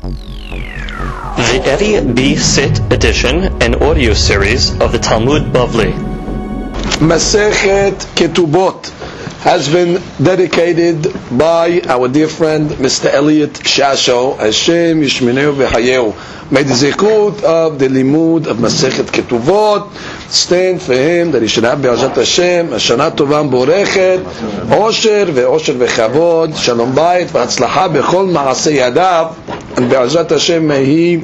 The Eddie B. Sit edition and audio series of the Talmud Bavli. Masechet Ketubot has been dedicated by our dear friend Mr. Elliot Shasho. Hashem Yishmeneu v'Hayeu. May the zikut of the limud of Masechet Ketubot stand for him, that he should have be'azat Hashem a shana tova borechet, osher v'chavod, shalom bayit v'atzlacha b'chol ma'aseh yadav, and be'azat Hashem may he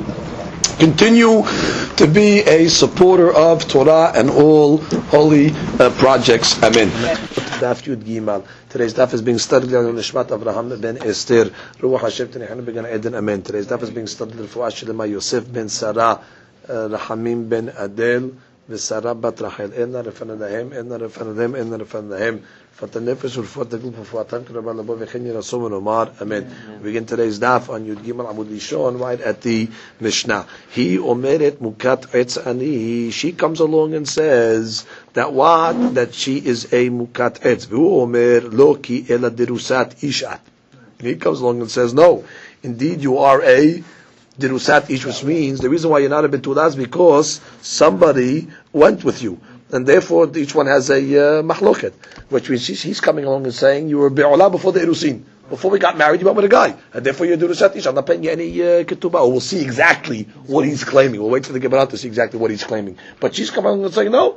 continue to be a supporter of Torah and all holy projects. Amen. Daf Yud Gimal. Today's daf is being studied on Nishmat Avraham ben Esther. Ruach Hashem Tenichanu began Eden. Amen. Today's daf is being studied on Fuah Shlema Yosef ben Sarah, Rahamim ben Adel, V'Sarah bat Rachel. Enna refanadahem, enna refanadahem. Fatanefesh ulfot degul pufatan k'rabar labo v'chen yirasum v'nomar. Amen. We begin today's daf on Yud Gimal Amud Lishon, right at the Mishnah. He omeret mukat etz ani. She comes along and says that what? That she is a mukat etz. V'hu omer lo ki ela derusat ishat. And he comes along and says, no, indeed you are a derusat ish, which means the reason why you're not a betulah is because somebody went with you. And therefore, each one has a mahloket, which means he's coming along and saying you were be'olah before the erusin. Before we got married, you went with a guy, and therefore you're derusat ish. I'm not paying you any ketubah. We'll see exactly what he's claiming. We'll wait for the Gemara to see exactly what he's claiming. But she's coming along and saying, no,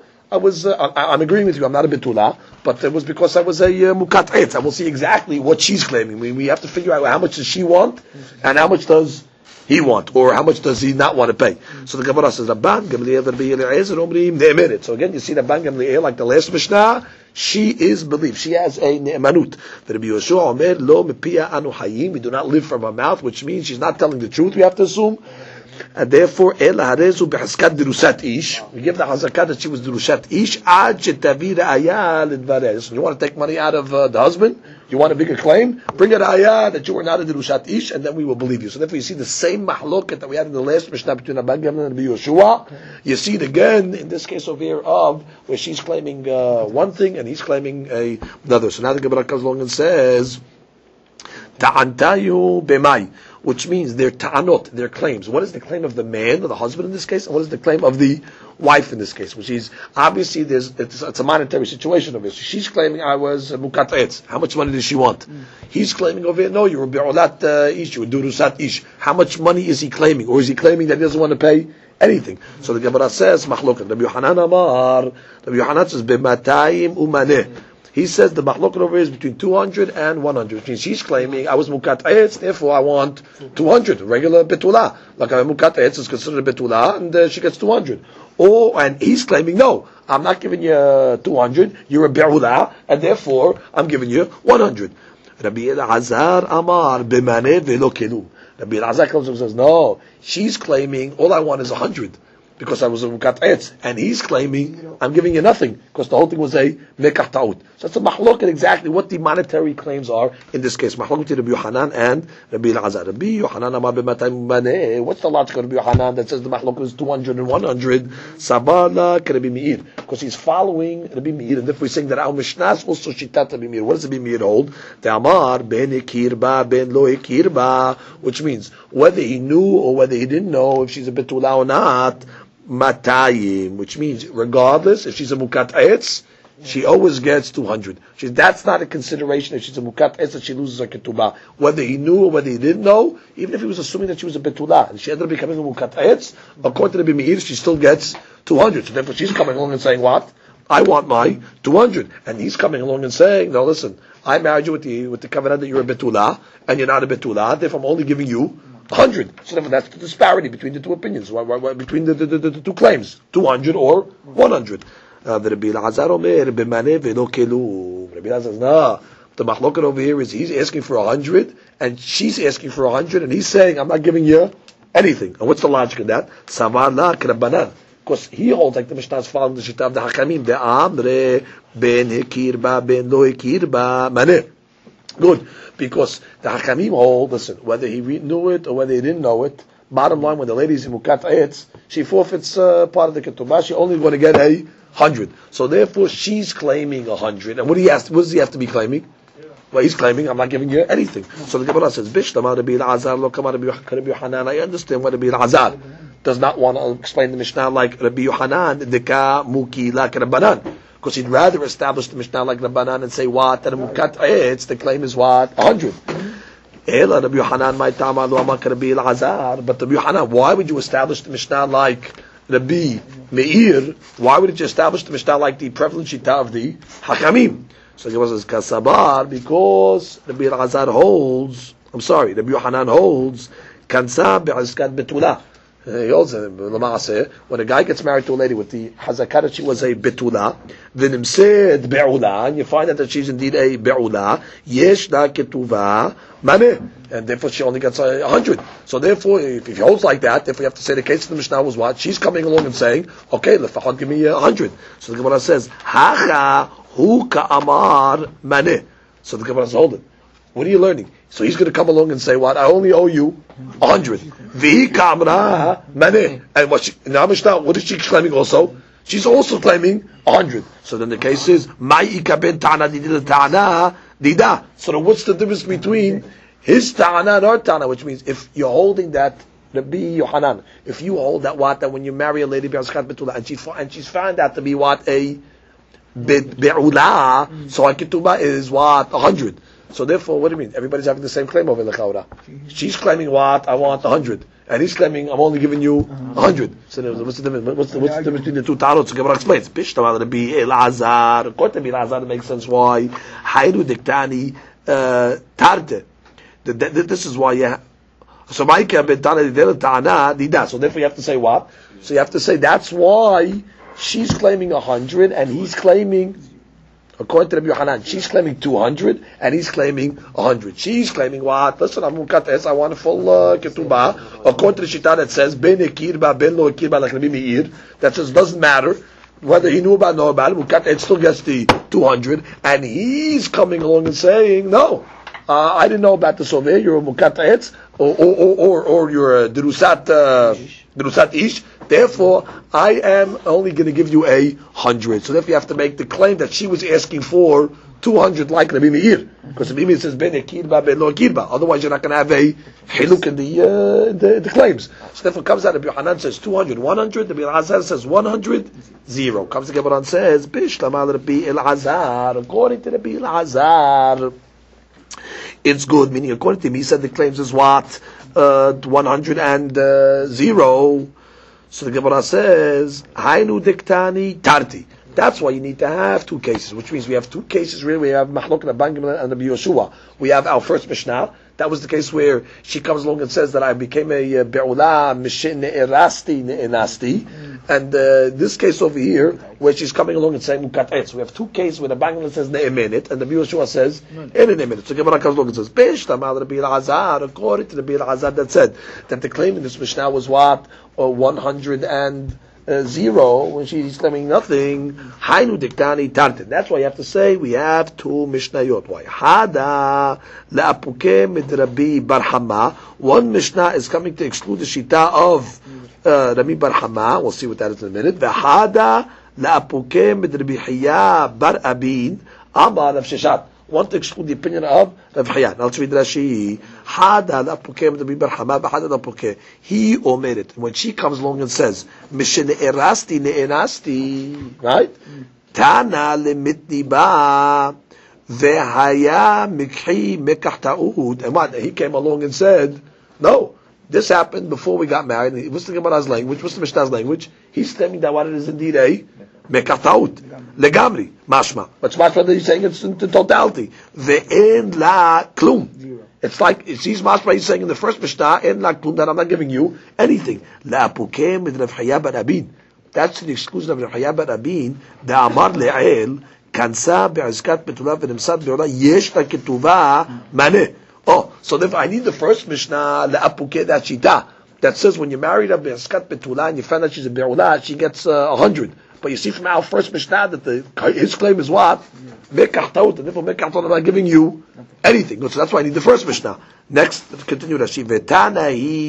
I'm agreeing with you. I'm not a betulah, but it was because I was a mukat etz. I will see exactly what she's claiming. We have to figure out how much does she want, and how much does he want, or how much does he not want to pay? So the Gemara says, Rabban Gamliel Rabbi Eliezer Omrim ne'emeret. So again, you see Rabban Gamliel, like the last Mishnah, she is believed. She has a ne'emanut. Rabbi Yoshua Omer lo mepia anu hayim. We do not live from her mouth, which means she's not telling the truth. We have to assume. And therefore, El harezu behaskat derusat ish. We give the hazakat that she was derusat ish. Ad shetavira ayah lidvareh. So you want to take money out of the husband? You want a bigger claim? Bring it ayah that you were not a derusat ish, and then we will believe you. So therefore, you see the same mahloket that we had in the last Mishnah between Rabban Gamliel and Rabbi Yoshua. You see it again in this case over here of where she's claiming one thing and he's claiming another. So now the Gemara comes along and says, Ta'antayu b'mai, which means their ta'anot, their claims. What is the claim of the man, or the husband in this case, and what is the claim of the wife in this case? Which is, obviously, it's a monetary situation of this. She's claiming, I was mukat etz. How much money does she want? He's claiming over here, no, you were be'olat ish, you were durusat ish. How much money is he claiming? Or is he claiming that he doesn't want to pay anything? So the Gemara says, machloket. Rabbi Yohanan Amar, Rabbi Yohanan says, b'matayim umaneh. He says the mahloket over here is between 200 and 100, which means she's claiming, I was mukat etz, therefore I want 200, regular betulah. Like a mukat etz is considered a betulah, and she gets 200. And he's claiming, no, I'm not giving you 200, you're a be'ulah, and therefore I'm giving you 100. Rabbi Elazar Amar b'maneh ve'lo kelu. Rabbi Elazar comes and says, no, she's claiming, all I want is 100. Because I was a mukat etz, and he's claiming I'm giving you nothing because the whole thing was a mekach ta'ut. So it's a mahloket exactly what the monetary claims are in this case. Mahloket Rabbi Yohanan and Rabbi Elazar. Rabbi Yohanan amar b'matayim umaneh. What's the logic of Rabbi Yohanan that says the mahloket is 200 and 100? Sabala Rabbi Meir, because he's following Rabbi Meir, and if we're saying that our Mishnah is also shitat Rabbi Meir, what does Rabbi Meir hold? The amar ben ikirba ben lo ikirba, which means whether he knew or whether he didn't know if she's a betulah or not. Matayim, which means regardless, if she's a mukat etz, she always gets 200. That's not a consideration if she's a mukat etz that she loses her ketubah. Whether he knew or whether he didn't know, even if he was assuming that she was a betulah, and she ended up becoming a mukat etz, according to the Rabbi Meir, she still gets 200. So therefore she's coming along and saying, what? I want my 200. And he's coming along and saying, no, listen, I married you with the covenant that you're a betulah, and you're not a betulah, therefore I'm only giving you 100. So therefore that's the disparity between the two opinions, between the two claims, 200 or 100. The Rabbi Elazar Omer b'maneh ve'lo kelu. Rabbi Elazar says, no, the mahloket over here is he's asking for 100 and she's asking for 100 and he's saying I'm not giving you anything. And what's the logic of that? Samar la k'rabbanan. Because he holds like the Mishnah is following the shita of the Hakamim. Be'amre ben hekirba ben lo hekirba maneh. Good, because the Hakamim hold, listen, whether he knew it or whether he didn't know it, bottom line, when the lady's in mukat etz, she forfeits part of the ketubah. She only going to get 100. So therefore, she's claiming 100. And what does he have to be claiming? Well, he's claiming I'm not giving you anything. So the Gemara says, Bishtama Rabbi Elazar lo kama Rabbi Yohanan. I understand what Rabbi Elazar does not want to explain the Mishnah like Rabbi Yohanan, Deka Muki like Rabbanan. Because he'd rather establish the Mishnah like Rabbanan and say what? That a Mukat Eitz, the claim is what? 100. Ela Rabbi Yohanan my Tama lo amak Rabbi Elazar. But Rabbi Yohanan, why would you establish the Mishnah like Rabbi Meir? Why would you establish the Mishnah like the prevalent Shita of the Hakamim? So the Gemara says Kasabar, because Rabbi Elazar holds. Rabbi Yohanan holds Kansa be'azkat betula. He holds when a guy gets married to a lady with the hazakah that she was a betula, v'nimsed be'ula, and you find out that she's indeed a be'ula, yesh la ketuva maneh, and therefore she only gets 100. So therefore, if he holds like that, therefore you have to say the case of the Mishnah was what? She's coming along and saying, okay, lefachot give me 100. So the Gemara says, hacha hu ka'amar maneh. So the Gemara says, hold it. What are you learning? So he's going to come along and say, what? I only owe you 100. Vihi kamra maneh. And what is she claiming also? She's also claiming 100. So then the case is, ma'ika ben ta'ana ta'ana dida. So then what's the difference between his ta'ana and our ta'ana? Which means, if you're holding that, Rabbi Yohanan, if you hold that what? That when you marry a lady, and she's found out to be what? A be'ula, so a ketubah is what? 100. So therefore, what do you mean? Everybody's having the same claim over Lechaura. She's claiming what? I want 100. And he's claiming, I'm only giving you 100. So what's the difference? What's the difference between the two tarots? So Gemara explains. Bishtamal Rabbi Elazar. According to Rabbi Elazar, it makes sense why. Hayru diktani tarte. This is why you so Ma'ika bentana didel ta'ana dida. So therefore you have to say what? So you have to say that's why she's claiming 100 and he's claiming, according to Rabbi Yohanan, she's claiming 200 and he's claiming 100. She's claiming what? Listen, I'm mukat, I want a full ketubah. According to the Shita that says ben ekirba ben lo ekirba like Rabbi Meir, that says doesn't matter whether he knew about or know about it. Mukat still gets the 200, and he's coming along and saying no. I didn't know about this over here. You're a mukat etz, or you're a derusat ish. Therefore, I am only going to give you 100. So therefore, you have to make the claim that she was asking for 200, like Rabbi Meir, because Rabbi Meir says ben ekirba ben lo ekirba. Otherwise, you're not going to have a hiluk in the claims. So therefore, comes out Rabbi Yohanan says 200, 100. Rabbi Elazar says 100, 0. Comes the Gemara and says Bishlam Rabbi Elazar. According to Rabbi Elazar, it's good. Meaning, according to him, he said the claims is what 100 and 0. So the Gemara says, Hainu diktani tarti. That's why you need to have two cases, which means we have two cases really. We have Mahlok and Rabban Gamliel and Rabbi Yoshua. We have our first Mishnah. That was the case where she comes along and says that I became a be'ula mishin ne'erasti ne'enasti. And this case over here, where she's coming along and saying mukat etz. We have two cases where the Rabban Gamliel says ne'emenet and the Rabbi Yoshua says ne'emenet. So Gemara comes along and says, Besh tamal Rabbi Elazar, according to Rabbi Elazar, that said that the claim in this Mishnah was what? 100 and 0, when she's claiming nothing. Hainu diktani tartin. That's why you have to say we have two Mishnayot. Why? Hada la'apuke mid Rabbi Bar Hama. One Mishnah is coming to exclude the Shita of Rabbi Bar Hama. We'll see what that is in a minute. V'hada la'apuke mid Rabbi Hiya Bar Abin Amar Rav Sheshat. Want to exclude the opinion of Rav Hiya. Now let's read Rashi. Hada la'apuke mid Rabbi Bar Hama. V'hada la'apuke. He omitted. When she comes along and says Mishin erasti ne'enasti, right? Tana lemitni ba ve'haya mikhi mekach ta'ud. And what? He came along and said, no, this happened before we got married. What's the Gemara's language? What's the Mishnah's language? He's telling that what it is indeed a mekach ta'ud. Legamri. Mashma. What's mashma that he's saying it's in totality. Ve'en la klum. It's like, she's mashma, he's saying in the first Mishnah, en la klum, that I'm not giving you anything. La apukem with Rav Hiya Bar Abin. That's the exclusion of Rav Hiya Bar Abin. Da amar le'el, kansa be'azkat betula v'nimsad be'ola, yesh la ketuvah maneh. Oh, so if I need the first Mishnah, la apuke that shita, that says when you married a be'azkat betula and you find out she's a be'ola, she gets 100. But you see from our first Mishnah that his claim is what? Mekach ta'ut, and therefore Mekach ta'ut, I'm not giving you anything. So that's why I need the first Mishnah. Next, continue Rashi. Vetanahi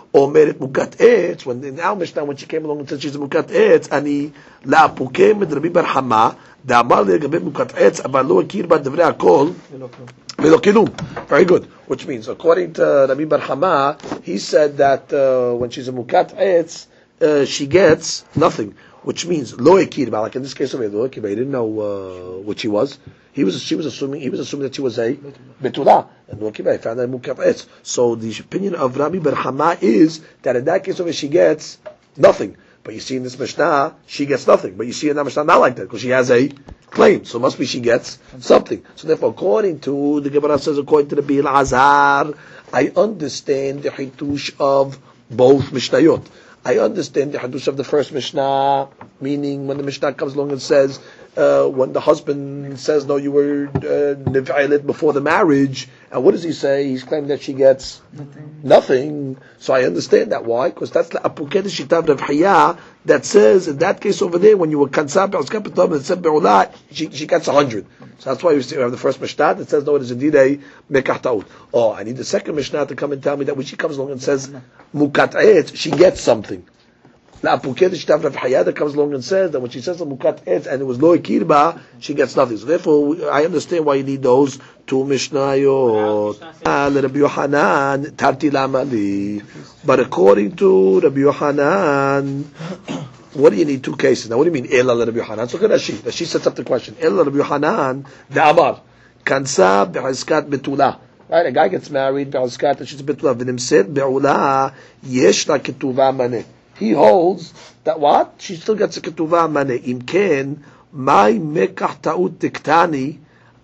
Omeret mukat etz, when in our Mishnah, when she came along and said she's a mukat etz, ani la'apukem mit Rabbi Bar Hama, da'amar le'gabe mukat etz, aber lo akir ba devrei hakol, velo kilum. Very good. Which means, according to Rabbi Bar Hama, he said that when she's a mukat etz, she gets nothing. Which means lo akir ba, like in this case over here, lo akir ba, he didn't know what she was. He was assuming that she was a betula, and lo akir ba, he found that mukat etz. So the opinion of Rabbi Bar Hama is that in that case over here, she gets nothing. But you see in this Mishnah, she gets nothing. But you see in that Mishnah not like that, because she has a claim. So it must be she gets something. So therefore, according to the Gemara says, according to the Bil Azar, I understand the hitush of both Mishnayot. I understand the hitush of the first Mishnah, meaning when the Mishnah comes along and says, when the husband says, no, you were nevailet before the marriage, and what does he say? He's claiming that she gets nothing. So I understand that. Why? Because that's the apukeh shitav Rav Haya that says, in that case over there, when you were kansab be'oskap b'tov and said be'ulah, she gets 100. So that's why we have the first Mishnah that says, no, it is indeed a mekach ta'ut. Oh, I need the second Mishnah to come and tell me that when she comes along and says mukat etz, she gets something. The apukeh shitav Rav Haya that comes along and says that when she says mukat etz and it was lo ikirba, she gets nothing. So therefore, I understand why you need those two Mishnayot. Rabbi Yohanan tarti lamali. But according to Rabbi Yohanan, what do you need two cases? Now, what do you mean ella Rabbi Yohanan? So look at Rashi. Rashi sets up the question. Ella Rabbi Yohanan da'amar kansa be'azkat betula. Right, a guy gets married be'azkat and she's a betula. V'nimset be'ula yesh la ketuvah maneh. He holds that what? She still gets a ketuvah maneh. Im ken my mekach ta'ut tiktani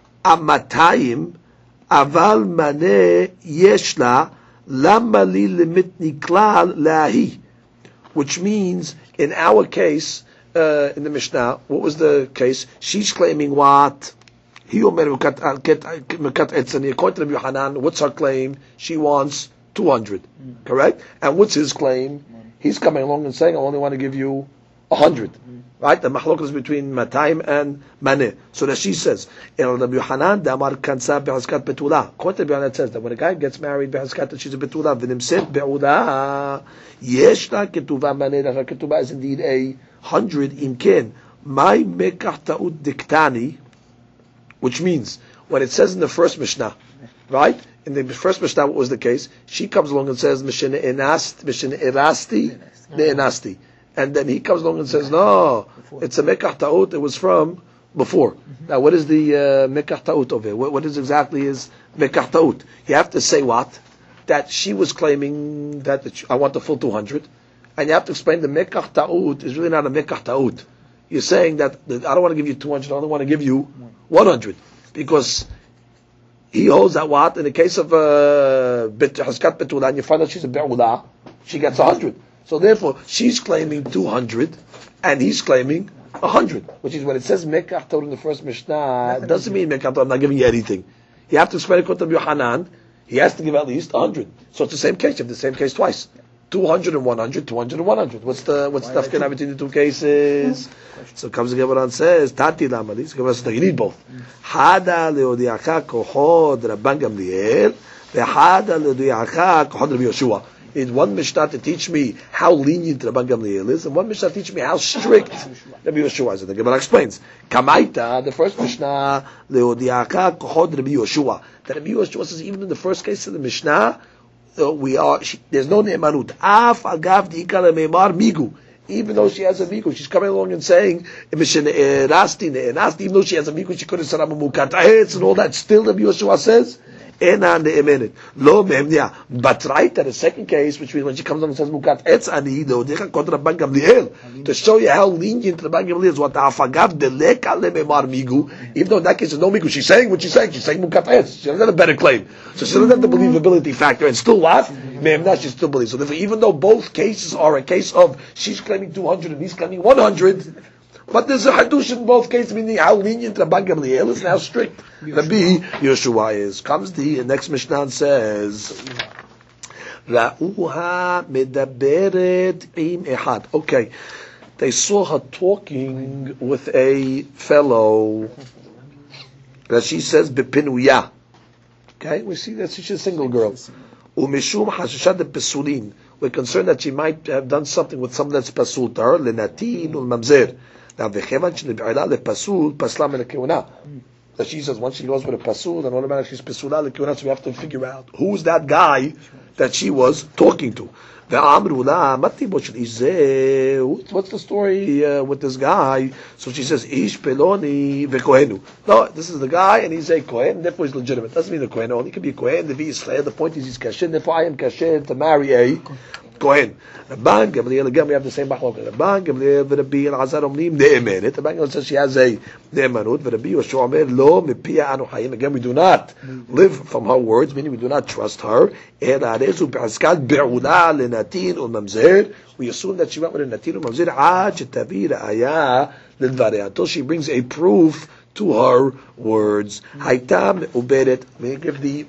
amatayim aval maneh yesh la lama li limitni klal lahi. Which means, in our case, in the Mishnah, what was the case? She's claiming what? According to Rabbi Yohanan, what's her claim? She wants 200, correct? And what's his claim? He's coming along and saying, I only want to give you 100. Right? The machlok is between Matayim and Maneh. So that she says, Rabbi Yohanan, Damar Kansa Be'azkat Betula. According to Rabbi Yohanan, says that when a guy gets married, Be'azkat, she's a Betula, V'nimset Be'ula, Yesh la Ketuvah Maneh, that her Ketuvah is indeed 100, Imken, My Mekach Ta'ud Diktani, which means, when it says in the first Mishnah, right? In the first Mishnah, what was the case? She comes along and says, Mishnah Erasti, Ne'enasti. And then he comes along and says, no, it's a mekach ta'ut, it was from before. Now, what is the mekach ta'ut over here? What is exactly is mekach ta'ut? You have to say what? That she was claiming that I want the full 200. And you have to explain the mekach ta'ut is really not a mekach ta'ut. You're saying that I don't want to give you 200, I only want to give you 100. Because he holds that what? In the case of Haskat Betula, and you find out she's a Be'ula, she gets 100. So therefore, she's claiming 200, and he's claiming 100. Which is when it says Mekach Ta'ut in the first Mishnah, it doesn't mean Mekach Ta'ut, I'm not giving you anything. You have to explain it to Yohanan, he has to give at least 100. So it's the same case, you have the same case twice. 200 and 100, 200 and 100. What's the nafkana between the two cases? So comes the Gemara and says, Tati Lamali. So Gemara says, no, you need both. Hada leodiacha kohod Rabban Gamliel, v'hada leodiacha kohod Rabbi Yoshua. In one Mishnah to teach me how lenient Rabban Gamliel is, and one Mishnah to teach me how strict Rabbi Yoshua is. And the Gemara explains, Kamaita, the first Mishnah, leodiacha kohod Rabbi Yoshua. That Rabbi Yoshua says, even in the first case of the Mishnah, there's no ne'emanut. Af agav di'ikal me'emar migu. Even though she has a migu, she's coming along and saying, even though she has a migu, she could have said, I'm a mukat and all that. Still, Rabbi Yoshua says, Ena ne'emenet. Lo me'emnia. But right, at the second case, which means when she comes on and says, Mukat etz ani, de'odecha kontra Rabban Gamliel, to show you how lenient Rabban Gamliel is, what afagav deleka le'memar migu, even though in that case there's no migu, she's saying what she's saying Mukat etz. She doesn't have a better claim. So she doesn't have the believability factor, and still what? Me'emna, she still believes. So therefore, even though both cases are a case of, she's claiming 200 and he's claiming 100, but there's a hadush in both cases, meaning how lenient Rabban Gamliel is and how strict Rabbi Yoshua is. Comes the next Mishnah and says, Ra'uha medaberet im ehad. Okay, they saw her talking with a fellow that she says bepinuya. Okay, we see that she's a single girl. Umishum hashashad pesulin. we're concerned that she might have done something with something that's pasul to her, lenatin ul mamzer. Now, v'chevan shenib'ila lepasul pasla min hakehuna. That she says once she goes with a pasul, then automatically she's pasula lekehuna. So we have to figure out who's that guy that she was talking to. What's the story with this guy? So she says, Ish peloni vekohenu. No, this is the guy, and he's a kohen, therefore he's legitimate. Doesn't mean a kohen only. He can be a kohen. The point is he's kasher. Therefore I am kasher to marry a kohen. Rabban Gamliel, again we have the same machlok. Rabban Gamliel v'Rabbi Elazar omnim ne'emenet. Rabban Gamliel says she has a ne'emanut. V'Rabbi Yoshua omer lo mipia anu hayim. Again we do not live from her words, meaning we do not trust her. Ela arezu be'askat be'ula lenatin u'mamzer. We assume that she went with a natin u'mamzer ad shetavi ra'aya l'dvarei, until she brings a proof to her words. Hayta me'uberet. May I give the...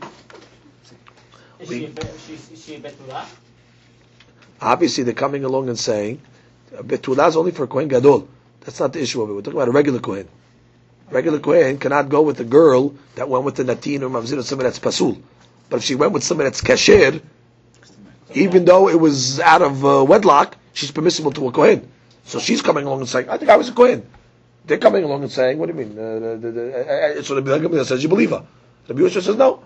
Is she a betula? Obviously, they're coming along and saying, Betulah is only for Kohen Gadol. That's not the issue of it. We're talking about a regular Kohen. Regular Kohen cannot go with a girl that went with the Natin or Mamzir or somebody that's Pasul. But if she went with somebody that's Kasher, even though it was out of wedlock, she's permissible to a Kohen. So she's coming along and saying, I think I was a Kohen. They're coming along and saying, what do you mean? So the Bible says, you believe her. The Bible says, no.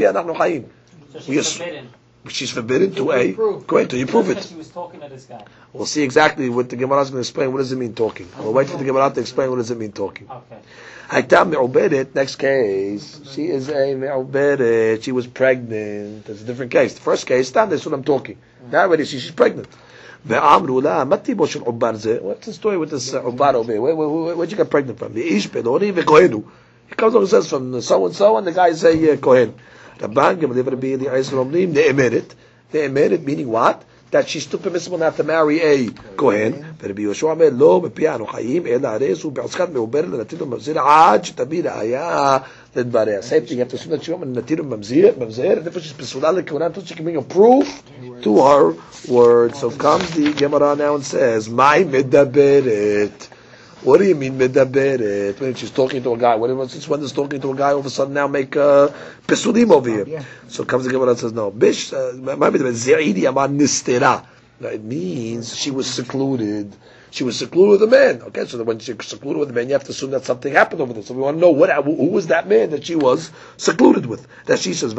So she's forbidden. She's forbidden to a Kohen. Do you prove it? She was talking to this guy. We'll see exactly what the Gemara is going to explain. What does it mean talking? We'll wait for the Gemara to explain what does it mean talking. Okay. Hayta me'uberet. Next case, she is a me'uberet. She was pregnant. That's a different case. The first case, that's what I'm talking. Now already she's pregnant. Ve'amru la matibo shel ubar zeh. What's the story with this ubar over here? Where'd you get pregnant from? Ish peloni ve'kohenu. He comes along and says from so and so, and the guy is a Kohen. Rabban Gamliel Rabbi Eliezer omrim ne'emeret. Ne'emeret meaning what? That she's still permissible not to marry a Kohen. Rabbi Yoshua omer lo mepia anu chayim ela arezu be'askat me'uberet lenatin u'mamzer ad shetavi ra'aya ledvarei. Same thing. You have to assume that she went with natin u'mamzer, and therefore she's pesula lekehuna until she can bring a proof to her word. So comes the Gemara now and says, "My medaberet." What do you mean medaberet? When she's talking to a guy. Since when is talking to a guy all of a sudden now make pesulim over here? Yeah. So comes the Gemara and says, no. Bish, ze'idi amar nistera. It means she was secluded. She was secluded with a man. Okay, so when she's secluded with a man, you have to assume that something happened over there. So we want to know who was that man that she was secluded with. That she says,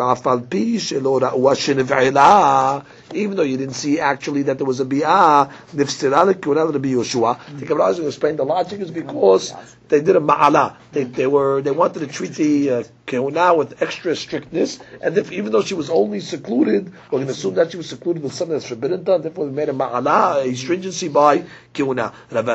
even though you didn't see actually that there was a bi'ah, the Gemara is going to explain the logic is because they did a ma'ala. They wanted to treat the kehuna with extra strictness, and even though she was only secluded, we're going to assume that she was secluded with something that's forbidden to her. Therefore, we made a ma'ala, a stringency by kehuna.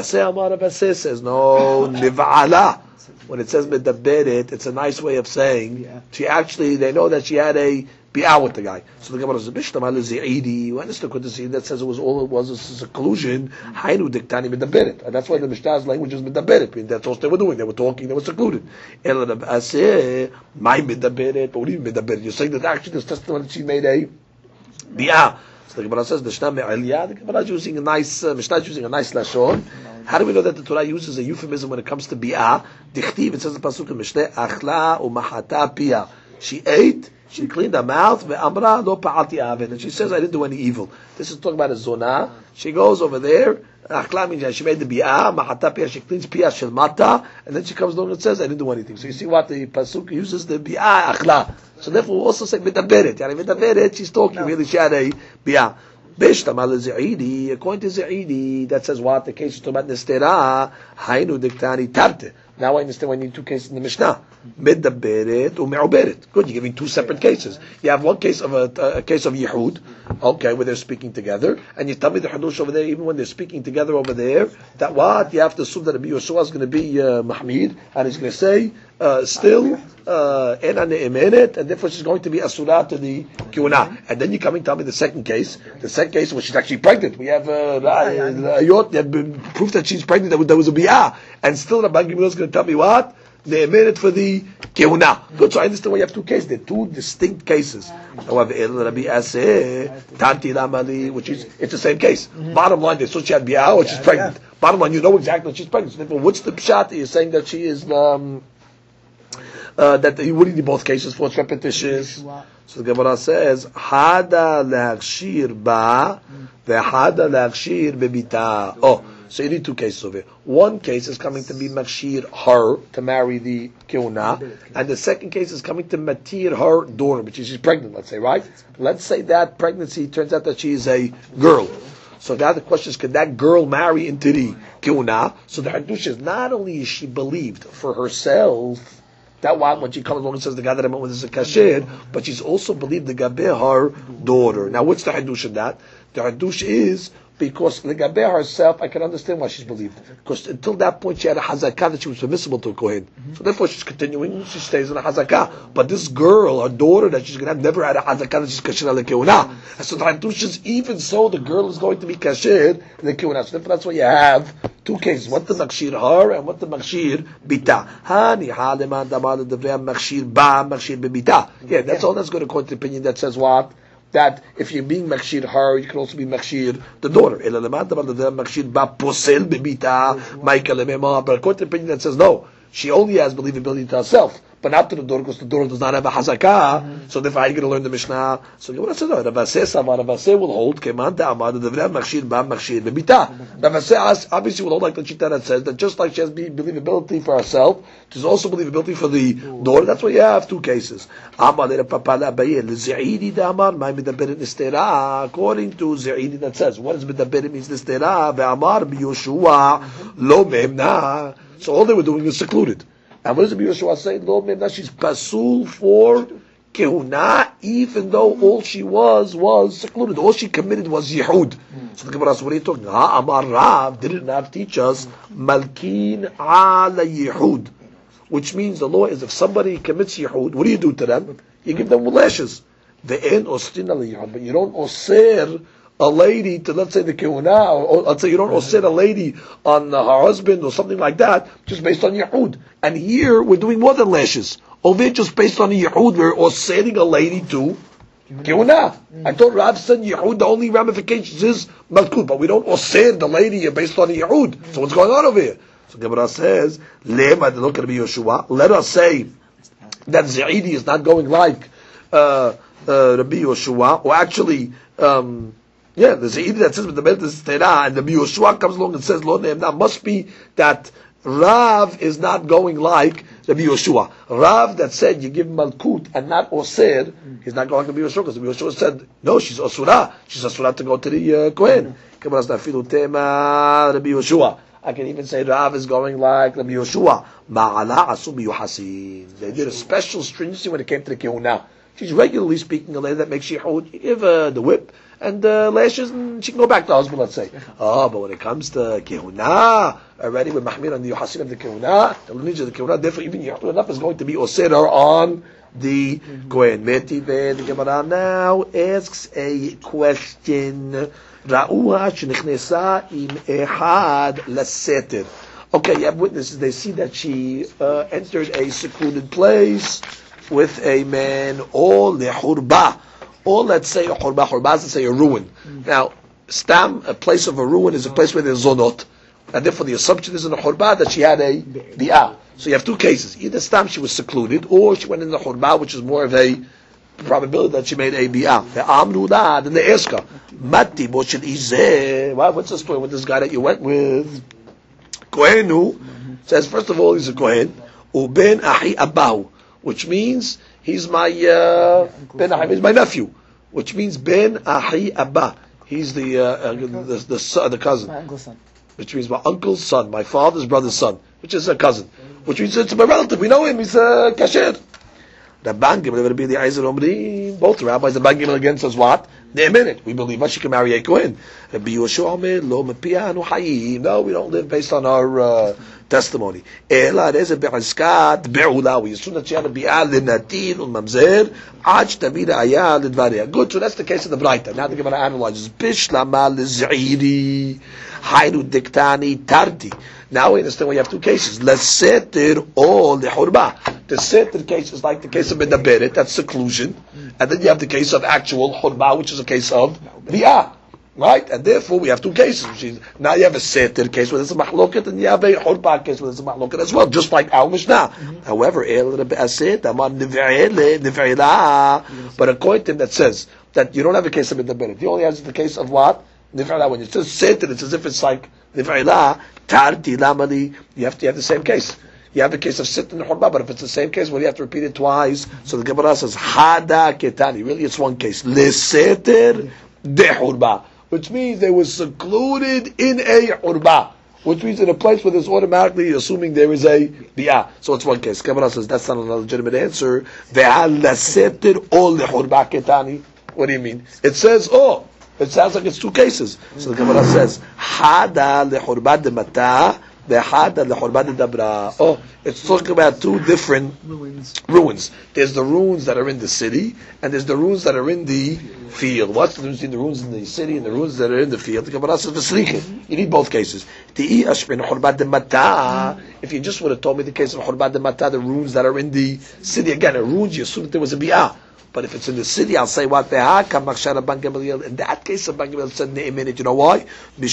Ravaseh says no, niv'ala. When it says medaberet, it's a nice way of saying they know that she had a bi'ah with the guy. So the Gemara says, "Bishlam al-zi'idi." When is the Qudsi that says all it was a seclusion? Hainu diktani medaberet. And that's why the Mishnah's language is medaberet. That's all they were doing. They were talking. They were secluded. El Rabaseh, my medaberet. But what do you mean medaberet? You're saying that actually this testimony she made a bi'ah. So the Gemara says, the Gemara is using a nice, Mishnah is using a nice lashon. How do we know that the Torah uses a euphemism when it comes to bi'ah? Dichtiv, it says in the pasuk in Mishnah, achla umahata piyah. She ate, she cleaned her mouth, ve'amra lo pa'alti aven. And she says, I didn't do any evil. This is talking about a zonah. She goes over there, achla means she made the bi'ah, mahata piyah, she cleans piyah shel mata, and then she comes along and says, I didn't do anything. So you see what the pasuk uses the bi'ah, achla. So therefore, we also say medaberet. Medaberet, she's talking really. She had a bi'ah. According to Zaidi, that says what the case is talking about nistera. Hainu diktani tarte. Now I understand why you need two cases in the Mishnah. Medaberet or me'uberet. Good, you're giving two separate cases. You have one case of a case of Yehud, okay, where they're speaking together, and you tell me the Hadush over there, even when they're speaking together over there, that what? You have to assume that Rabbi Yoshua is going to be Mahmid, and he's going to say, still, Ena ne'emenet, and therefore she's going to be Asura to the Kiuna. And then you come and tell me the second case where she's actually pregnant. We have Ayot, you have proof that she's pregnant, that there was a Biyah, and still Rabbi Gamliel is going to tell me what? Ne'emenet for the Kiuna. Good, so I understand why you have two cases. They're two distinct cases. However, Rabbi Aseh, Tanti Lamali, which is, it's the same case. Bottom line, they saw she had Biyah or she's pregnant. Bottom line, you know exactly that she's pregnant. So therefore, what's the pshat? You're saying that she is, that you wouldn't need both cases for it's repetitious. So the Gemara says, Hada lachshir ba V'hada le'akshir bebita. Oh, so you need two cases over here. One case is coming to be makshir her, to marry the keuna, and the second case is coming to matir her daughter, which is she's pregnant, let's say, right? Let's say that pregnancy turns out that she is a girl. So now the question is, can that girl marry into the keuna? So the hadush is, not only is she believed for herself, that when she comes along and says the guy that I met with is a kasher, but she's also believed the gabe her daughter. Now what's the hadush in that? The hadush is because the gabe herself, I can understand why she's believed. Because until that point she had a hazakah that she was permissible to a kohen. So therefore she's continuing, she stays in a hazakah. But this girl, her daughter that she's going to have, never had a hazakah that she's kasher al keuna. And so the hadush is, even so the girl is going to be kasher in the keuna. So therefore that's why you have two cases, what the makshir har and what the makshir bita. Hani haleman damar the makshir ba makshir bebita. Yeah, that's all. That's going to quote the opinion that says what? That if you're being makshir har, you can also be makshir the daughter. Elaman damar the makshir ba posel bebita. Michael lemema. But quote the opinion that says no, she only has believability to herself, but not to the daughter, because the daughter does not have a hazakah. So therefore, how are you going to learn the Mishnah? So Gemara says, no, Ravaseh will hold, Keman Ta'amad, the Devram Makshir Ba Makshir Bebita. Ravaseh obviously will hold like the Chita that says that just like she has believability for herself, there's also believability for the daughter. That's why you have two cases. According to Za'idi that says, what does Medaber means Nistera? Ve'amar B'Yoshua Lo Mehna. So all they were doing is secluded. And what does the Yeshua say? Lo Mehna, she's pasul for kehuna, even though all she was secluded. All she committed was yihud. So the Gemara says, what are you talking about? Amar Rav didn't have teach us malkin ala yihud, which means the law is if somebody commits yihud, what do you do to them? You give them lashes. The en ostin ala yihud, but you don't osir a lady to, let's say, the kehuna, or let's say you don't osir a lady on her husband or something like that, just based on yihud. And here we're doing more than lashes. Over here, just based on the yihud, we're osiring a lady to kehuna. I thought Rav said yihud, the only ramifications is malkut, but we don't osir the lady based on the yihud. So what's going on over here? So Gemara says, Lema, look at Yeshua. Let us say that Za'idi is not going like Rabbi Yeshua, or actually, yeah, the Za'idi that says with the Beit is Tera, and the Yoshua comes along and says, Lo Ne'emna, must be that Rav is not going like Rabbi Yoshua. Rav that said you give Malkut and not Osir, he's not going like Rabbi Yoshua, because Rabbi Yoshua said, no, she's Osura. She's Osura to go to the Kohen. Rabbi Yoshua. I can even say Rav is going like Rabbi Yoshua. They did a special stringency when it came to the Kehuna. She's regularly speaking a lady that makes shihud. You give the whip and lashes, and she can go back to her husband, let's say. Oh, but when it comes to kehuna, already with mahmir and the yuhasin of the kehuna, the lineage of the kehuna, therefore even yihud enough is going to be osir on the kohen. Metive, the Gemara now asks a question. Ra'uha shenichnesa im ehad laseter. Okay, you have witnesses. They see that she entered a secluded place with a man, or lehurba, or let's say a hurba. Hurba is, let's say, a ruin. Now, stam, a place of a ruin, is a place where there's zonot, and therefore the assumption is in a hurba that she had a bi'ah. So you have two cases: either stam she was secluded, or she went in the hurba, which is more of a probability that she made a bi'ah. The amnula, then they ask her, mati boshel izeh. What's the story with this guy that you went with? Kohenu says, first of all, he's a kohen. Uben ahi abahu, which means he's my ben ahi, he's my nephew, which means ben ahi abba. He's the son, the cousin, My uncle's son. which means my uncle's son, my father's brother's son, which is a cousin, which means it's my relative. We know him. He's kasher. Rabban Gimel, Rabbi Eliezer Omri, both the rabbis. Rabban Gimel again says what? They admit it. We believe she can marry a kohen. Rabbi Yoshua Omer lo mepianu hayim. No, we don't live based on our testimony. Ela reza be'askat be'ula. We assume that she had a bi'al l'natin u'mamzer ad shtamida ayah l'dvaria. Good. So that's the case of the Braita. Now the Gemara analyzes. Bishlama l'z'iri hayru diktani tardi. Now we understand why you have two cases. L'seter or l'hurba. The seter case is like the case of Medaberet, that's seclusion. And then you have the case of actual hurba, which is a case of bi'ah. Right? And therefore we have two cases. Which is, now you have a seter case where there's a mahloket, and you have a hurba case where there's a mahloket as well, just like our Mishnah. However, but according to him that says that you don't have a case of Medaberet. You only have the case of what? Nif'ala. When it says seter, it's as if it's like nif'ala, tarti, lamali. You have the same case. You have the case of sit and hurba, but if it's the same case, well, you have to repeat it twice. So the Gemara says, hada ketani. Really, it's one case. Leseter de hurba. Which means they were secluded in a hurba. Which means in a place where there's automatically assuming there is a bi'ah. So it's one case. Gemara says, that's not a legitimate answer. Ve'al leseter o lehurba ketani. What do you mean? It says, oh. It sounds like it's two cases. So the Gemara says, hada lehurba de mata. Oh, it's talking about two different ruins. There's the ruins that are in the city, and there's the ruins that are in the field. What's the difference between the ruins in the city and the ruins that are in the field? The Gemara says, you need both cases. If you just would have told me the case of Hurbat de Mata, the ruins that are in the city, again, the ruins, you assume that there was a bi'ah. But if it's in the city, I'll say what? In that case, Ban Gamaliel said, you know why?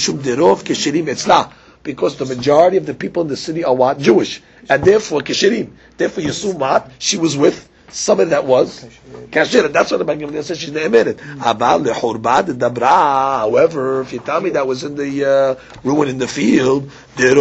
Because the majority of the people in the city are what? Jewish. And therefore, Kesherim. Therefore, you assume what? She was with somebody that was Kasher. And that's what the Ban Gamaliel says she's ne'emenet. However, if you tell me that was in the ruin in the field,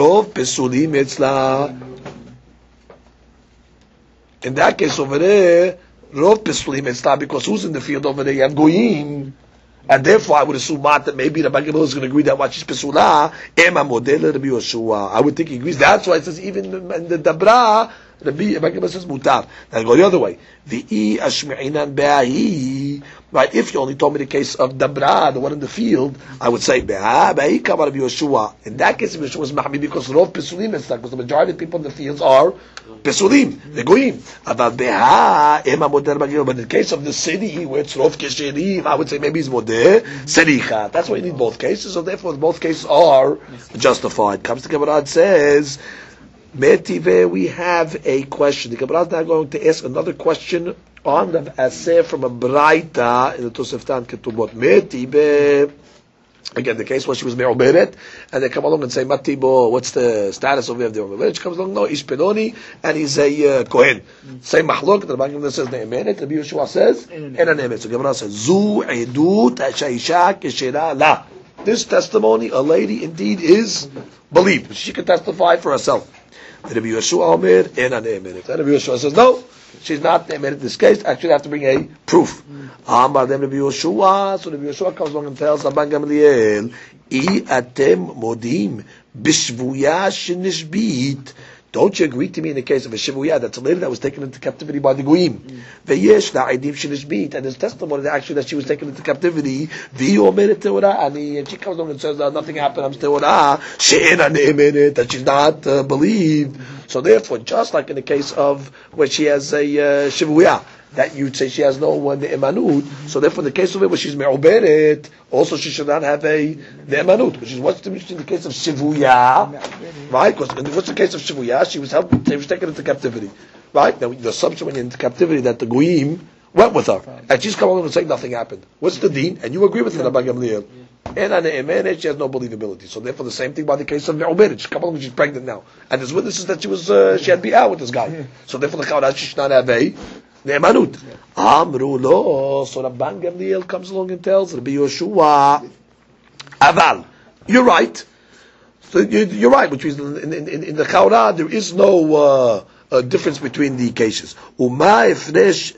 in that case over there, Rov Pesulim Etzla, because who's in the field over there? You have Goyim. And therefore, I would assume that maybe the Ban Gamaliel is going to agree that what she's pesula, Ema model Rabbi Yoshua. I would think he agrees. That's why it says even in the Dabra, Rabbi Ban Gamaliel says mutar. Now go the other way. V'i ashmi'inan be'ahi. Right? If you only told me the case of Dabra, the one in the field, I would say be'ahi kama Rabbi Yoshua. In that case, Rabbi Yoshua is mahmi because Rov Pesulim is because the majority of people in the fields are Pesulim, the Goyim. About Beha, Ema Modeh Rabbi Yoshua. But in the case of the city, where it's Rov Kesherim, I would say maybe it's Modeh Sericha. That's why you need both cases. So therefore, both cases are justified. Comes to Gemara and says, Metive, we have a question. The Gemara is now going to ask another question on the Aseh from a Braita in the Toseftan Ketubot. Metive. Again, the case was she was me'oberet, and they come along and say, Matibo, what's the status of the me'oberet? She comes along, no, Ish Penoni, and he's a Kohen. Say Mahlok, the Ban Gamaliel says Ne'emenet, Rabbi Yoshua says, Ena Ne'emenet. So Gemara says, Zu edut ha'isha keshera la. This testimony, a lady indeed is believed. She can testify for herself. Rabbi Yoshua Omer, Ena Ne'emenet. And Rabbi Yoshua says, no, she's not Ne'emenet in this case. Actually, I have to bring a proof. Amar dem Rabbi Yoshua. So Rabbi Yoshua comes along and tells Ban Gamaliel, I atem modim bishvuya shenishbit. Don't you agree to me in the case of a shivuya? That's a lady that was taken into captivity by the goyim. Veyesh la'adim shenishbit, and there's testimony that actually that she was taken into captivity. V'yomeret teorah, and she comes along and says nothing happened. I'm teorah she'ena ne'emenet, that she's not believed. So therefore, just like in the case of where she has a shivuya, that you'd say she has no ne'emanut. So therefore, in the case of it where she's me'oberet, also she should not have a ne'emanut. Which is what's the difference in the case of shivuya, right? Because what's the case of shivuya? She was taken into captivity, right? Now the assumption when you're into captivity that the goyim went with her, and she's come along and saying nothing happened. What's the deen? And you agree with her, Ban Gamaliel. And on ne'emenet, she has no believability. So therefore, the same thing by the case of me'oberet. She come along and she's pregnant now, and there's witnesses that she had bi'ah with this guy. So therefore, the Chaurash she should not have a ne'emanut. Amru lo. So Ban Gamaliel comes along and tells Rabbi Yoshua, Aval, you're right. So you're right, which means in the Chaurah there is no difference between the cases. Uma ifresh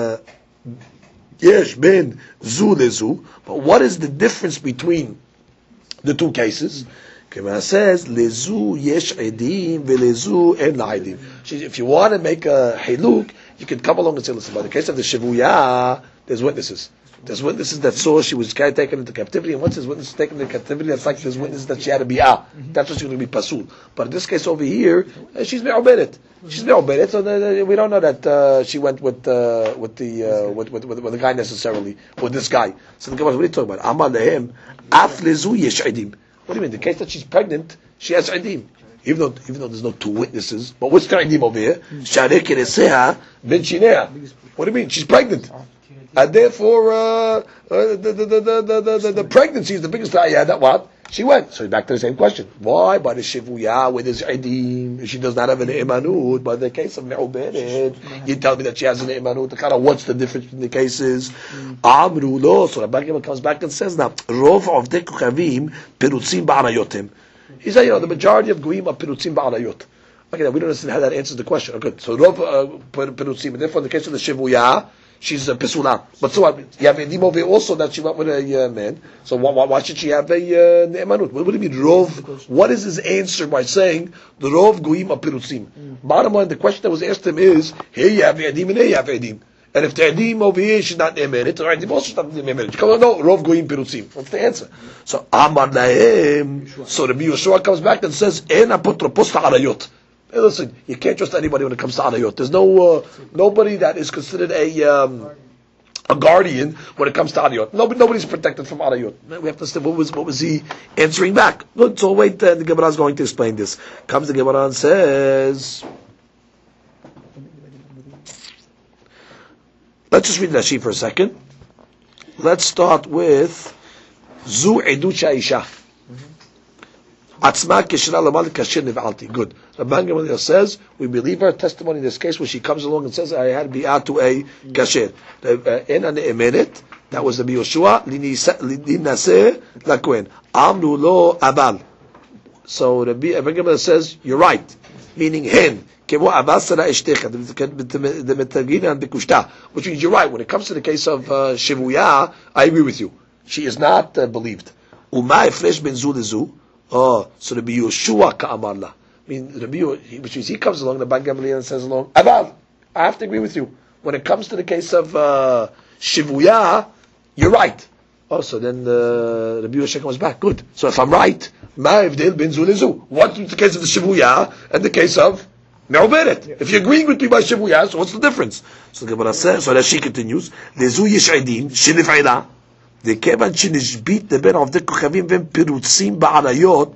yesh ben zu lezu. But what is the difference between the two cases? Gemara says lezu yesh edim velezu en la'edim. If you want to make a hiluk, you can come along and say, listen, by the case of the shivuya, there's witnesses. There's witnesses that saw she was taken into captivity, and once there's witnesses taken into captivity, that's like there's witnesses that she had a bi'ah. That's what's going to be pasul. But in this case over here, she's me'oberet. She's me'oberet, so we don't know that she went with the guy necessarily, with this guy. So the Gemara, what are you talking about? Amar lehem, af lezu yesh edim. What do you mean? The case that she's pregnant, she has edim. Even though there's no two witnesses, but what's the edim over here? Sharek ereseha ben shinea. What do you mean? She's pregnant. And therefore, the pregnancy is the biggest ayah that what? She went. So back to the same question. Why? By the shivuya, where there's idim, she does not have an imanut. But in the case of me'ubered, you tell me that she has an imanut. What's the difference between the cases? Amru lo. So Rabbi Akiva comes back and says now, Rov of de kuchavim perutzim ba'anayotim. He said, the majority of goyim are perutzim ba'anayot. Okay, we don't understand how that answers the question. Okay, so Rov perutzim, and therefore in the case of the shivuya, she's a pesula. But so what? You have edim over also that she went with a man. So why should she have a ne'emanut? What do you mean rov? What is his answer by saying the rov goyim are perutzim? Bottom line, the question that was asked him is: here you have edim and here you have edim. And if the edim over here she's not ne'emanut, or edim also she's not ne'emanut. You come on, no, rov goyim perutzim. What's the answer? So Amar lahem. So Rabbi Yoshua comes back and says en apotropos ta'arayot. Hey, listen, you can't trust anybody when it comes to arayot. There's no nobody that is considered a guardian when it comes to arayot. Nobody's protected from arayot. We have to understand what was he answering back. Good. So wait, the Gemara is going to explain this. Comes the Gemara and says, let's just read Rashi for a second. Let's start with Zu Edut Sha'isha. Atzma keshra lamal kashir niv'alti. Good. Rabban Gamaliel says we believe her testimony in this case when she comes along and says I had to be out to a kashir. In an emenet, that was the Yoshua linaseh lakwen. Amru lo abal. So Rabban Gamaliel says you're right, meaning hen. Which means you're right. When it comes to the case of shivuya, I agree with you. She is not believed. Uma efresh ben zu lezu. Oh, so Rabbi Yoshua ka'amarla. I mean, which means he comes along, the Rabban Gamaliel and says along, Abal, I have to agree with you. When it comes to the case of shivuya, you're right. Oh, so then Rabbi Yoshua comes back. Good. So if I'm right, ma'ivdil bin zu lezu. What's the case of the shivuya and the case of me'uberet? If you're agreeing with me by shivuya, so what's the difference? So the Gemara says, so that she continues, lezu yesh idim, shenif'ila. וכיוון שנשבית לבין עובדי כוכבים והם פירוצים בעריות,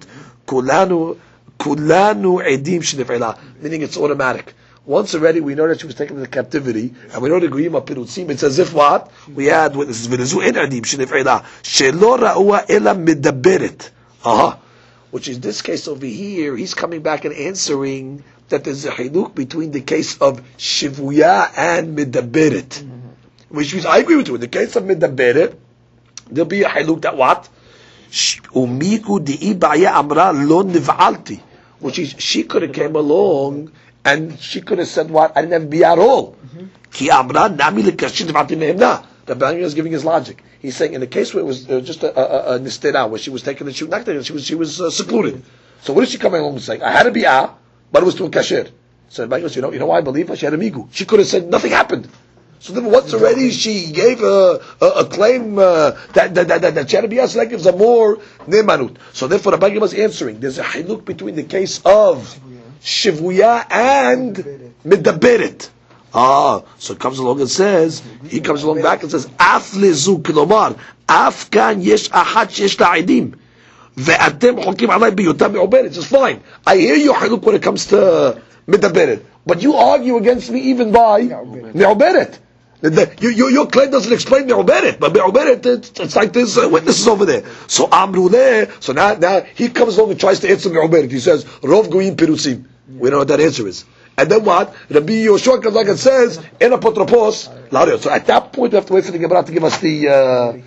כולנו עדים שנפעלה. Meaning it's automatic. Once already we know that she was taken into captivity, and we know the goyim are פירוצים, it's as if what? We had witnesses, ולזו אין עדים שנפעלה, שלא ראוה אלא מדברת. Which is this case over here, he's coming back and answering that there's a hiluk between the case of shivuya and midaberet. Which means, I agree with you, in the case of midaberet, there'll be a haluk that what? Umiku di'i ba'ya amra lo niv'alti. Which is, she could have came along and she could have said what? I didn't have to be at all. Ki amra nami lekashir niv'alti mehemna. The Rabban is giving his logic. He's saying in the case where it was just a nistera, where she was taken and she was secluded. So what is she coming along and saying? I had to be but it was to a kashir. So the Rabban goes, you know why I believe her? She had a migu. She could have said nothing happened. So then once already she gave a claim that she had to be asked, like gives a more nemanut. So therefore the Rabban was answering. There's a hiluk between the case of shivuya and midaberet. So it comes along and says, he comes along back and says, Af lezu kilomar, Af kan yesh achat shesh la'idim, ve'atem chokim alay biyotam me'oberet. It's fine. I hear you hiluk when it comes to midaberet. But you argue against me even by me'oberet. Your claim doesn't explain me'uberet, but me'uberet, it's like this witnesses over there. So amruleh, so now he comes along and tries to answer me'uberet. He says, Rov goyim perutzim. We know what that answer is. And then what? Rabbi Yoshua comes along and says, en apotropos la'arayot. So at that point we have to wait for the Gemara to give us the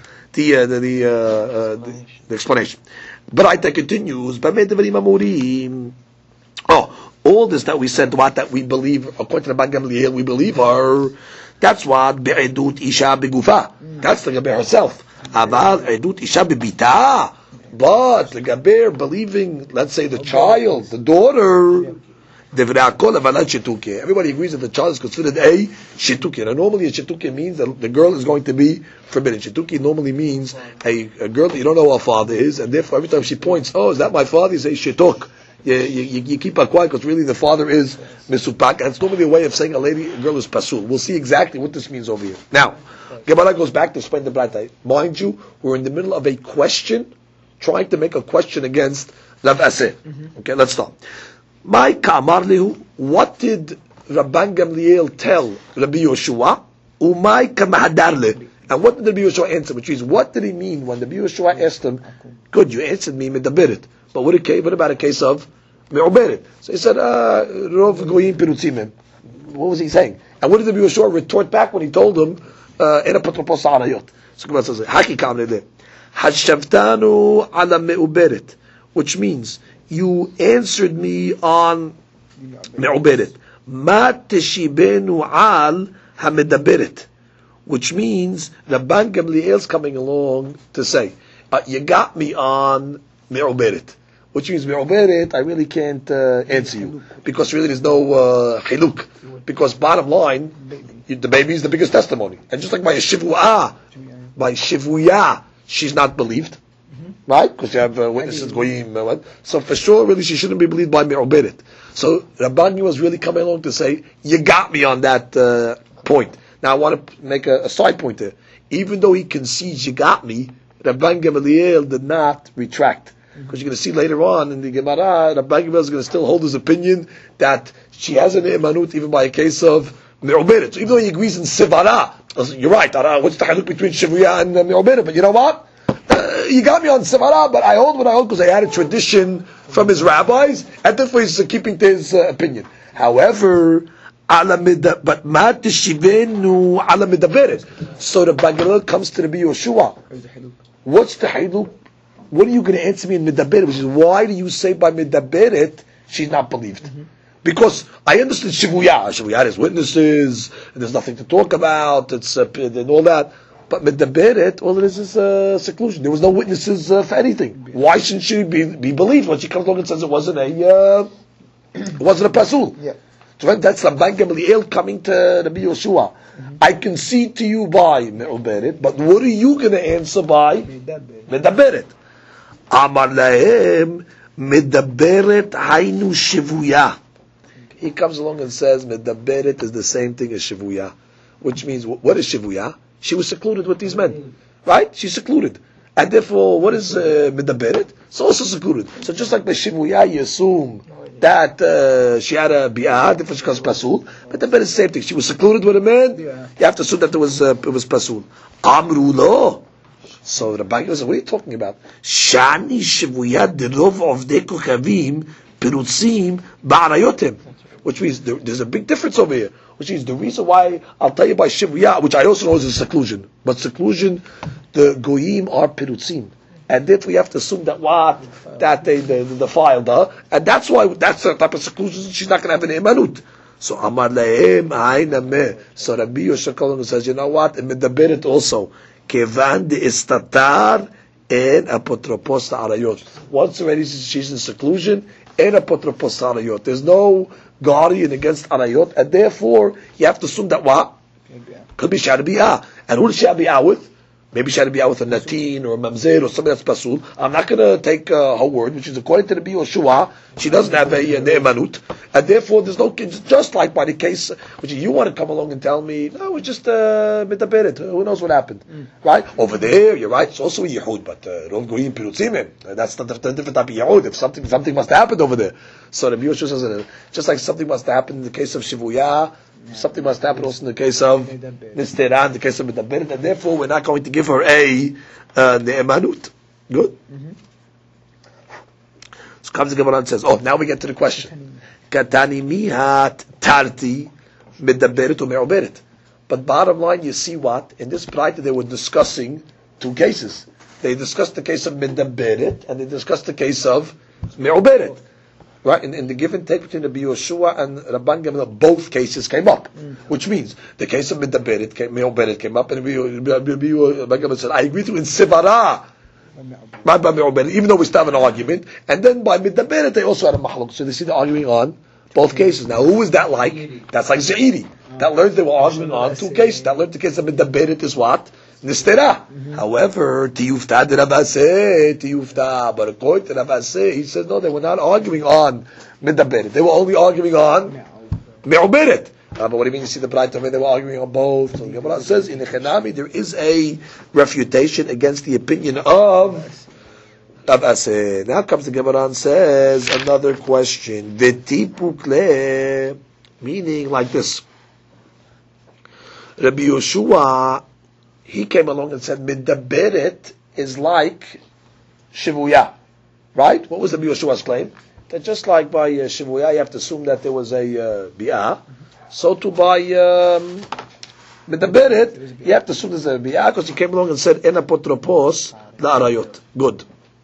explanation. But I continues, all this that we said, what that we believe, according to the Rabban Gamaliel, we believe are. That's what be'edut isha begufa. That's the Gaber herself. Aval edut isha bebita. But the Gaber believing, let's say the child, the daughter, everybody agrees that the child is considered a shituki. Now normally a shituki means that the girl is going to be forbidden. Shituki normally means a girl that you don't know who her father is, and therefore every time she points, oh, is that my father? You say shituk. You keep her quiet because really the father is misupak, and it's normally a way of saying a girl is pasul. We'll see exactly what this means over here. Now, Gemara goes back to explain the Braita. Mind you, we're in the middle of a question, trying to make a question against Rav Aseh. Okay, let's start. My Ka'amar Lihu, what did Rabban Gamliel tell Rabbi Yoshua? Umay kamahadarle. And what did the Yehoshua answer? Which means, what did he mean when the Yehoshua asked him, good, you answered me midabirit. But what about a case of me'uberet? So he said, Rov goyim pirutzimim. What was he saying? And what did the Yehoshua retort back when he told him, Ena patropos arayot? So Gemara says, Haki kamle Hashavtanu ala me'uberet. Which means, you answered me on me'uberet. Ma teshibenu al hamedaberet. Which means Rabban Gamliel is coming along to say, you got me on me'uberet. Which means me'uberet, I really can't answer you. Because really there's no chiluk. Because bottom line, the baby is the biggest testimony. And just like by shivuya, she's not believed. Right? Because you have witnesses goyim. So for sure, really, she shouldn't be believed by me'uberet. So Rabban was really coming along to say, you got me on that point. Now I want to make a side point there. Even though he concedes you got me, Rabban Gamaliel did not retract. Because you're going to see later on in the Gemara, Rabban Gamaliel is going to still hold his opinion that she has an imanut even by a case of me'uberet. So even though he agrees in Sivara, you're right, what's the haluk between Shivuya and me'uberet? But you know what? You got me on Sivara, but I hold what I hold because I had a tradition from his rabbis, and therefore he's keeping to his opinion. However, but ma teshivenu ala medaberet. So the Bagel comes to the Yehoshua. What's the haluk? What are you going to answer me in medaberet? Which is, why do you say by medaberet she's not believed? Because I understood Shivuya. Shivuya has witnesses, and there's nothing to talk about. It's and all that. But medaberet, all it is seclusion. There was no witnesses for anything. Why shouldn't she be believed when she comes along and says it wasn't a pasul? Yeah. So that's Rabban Gamliel coming to the Yehoshua. I concede to you by me'uberet, but what are you going to answer by medaberet? Amar lahem medaberet haynu shivuya. He comes along and says medaberet is the same thing as shivuya, which means what is shivuya? She was secluded with these men, right? She's secluded, and therefore, what is medaberet? It's also secluded. So just like by shivuya, you assume that she had a bi'ah, therefore she becomes pasul. But the same thing. She was secluded with a man. Yeah. You have to assume that it was pasul. Amru lo. So the Rabbi says, what are you talking about? Shani shivuya derov ovdei kochavim perutzim ba'arayotim. Which means there's a big difference over here. Which means the reason why I'll tell you by shivuya, which I also know is a seclusion, but seclusion, the goyim are perutzim. And therefore we have to assume that that they defiled her, and that's why that's the type of seclusion. She's not going to have an imanut. So Amar lahem ha'inameh. So Rabbi Yoshua says, you know what? And medaberet also kevan de istatar en apotropos arayot. Once already she's in seclusion, en apotropos arayot. There's no guardian against arayot, and therefore you have to assume that could be shadabiyah. And who does shadabiyah with? Maybe she had to be out with a natin or a mamzer or something that's pasul. I'm not going to take her word, which is according to the Yehoshua, she doesn't have a ne'emanut, and therefore there's no. Just like by the case, which you want to come along and tell me, no, it's just medaberet. Who knows what happened, right? Over there, you're right. It's also a yehud, but rov goyim pirutzimim. That's not a different type of yehud. If something must have happened over there, so the Yehoshua says, just like something must happen in the case of shivuya. Something must happen also in the case of Nistera, in the case of Medaberet, and therefore we're not going to give her a ne'emanut. Good? So comes the Gemara and says, now we get to the question. Katani mihat tarti Medaberet or me'uberet. But bottom line, you see what? In this Braita they were discussing two cases. They discussed the case of Medaberet, and they discussed the case of me'uberet. Right, in the give and take between the Yehoshua and Rabban Gamliel, both cases came up, which means the case of Medaberet came up, and Rabban Gamliel said, "I agree to in Sivara, by Me'uberet, even though we still have an argument." And then by Medaberet they also had a mahluk, so they see the arguing on both cases. Now, who is that like? That's like Zairi. That learned they were arguing on two cases. That learned the case of Medaberet is what? Nistera. However, tiyufta de Rabase, tiyufta. But according to Rabase, he says no, they were not arguing on Medaberet. They were only arguing on Me'uberet. But what do you mean? You see the Braita where they were arguing on both. So Gemara says in the Chanami there is a refutation against the opinion of Rabase. Now comes the Gemara and says another question. V'tipukle, meaning like this. Rabbi Yoshua, he came along and said, Midaberet is like Shivuya. Right? What was Rabbi Yoshua's claim? That just like by Shivuya, you have to assume that there was a Bi'ah. So to by Midaberet, you have to assume there's a Bi'ah, because he came along and said, En apotropos la'arayot. Good.